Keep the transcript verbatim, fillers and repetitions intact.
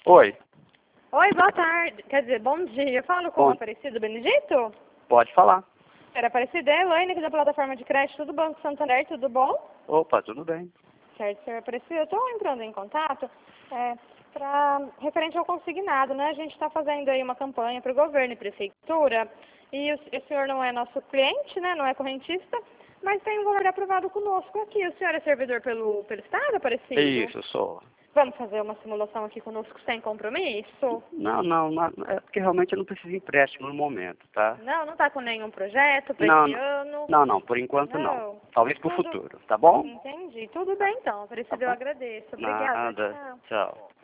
Oi, Oi, boa tarde. Quer dizer, bom dia. Eu falo com Bom. o Aparecido Benedito? pode falar. Era Aparecida, é Elaine aqui da plataforma de crédito do Banco Santander, tudo bom? Opa, tudo bem. Certo, senhor Aparecido. Eu estou entrando em contato é, para referente ao consignado, né? A gente está fazendo aí uma campanha para o governo e prefeitura e o, o senhor não é nosso cliente, né? Não é correntista, mas tem um valor aprovado conosco aqui. O senhor é servidor pelo, pelo Estado, Aparecido? Isso, sou. Vamos fazer uma simulação aqui conosco sem compromisso? Não, não, não, é porque realmente eu não preciso de empréstimo no momento, tá? Não, não está com nenhum projeto para Não, esse não, ano? não, não, por enquanto não. Não. Talvez pro Tudo futuro, tá bom? entendi. Tudo bem então. Tá Aparecido, eu bom? agradeço. Obrigada. Nada, Tchau. tchau.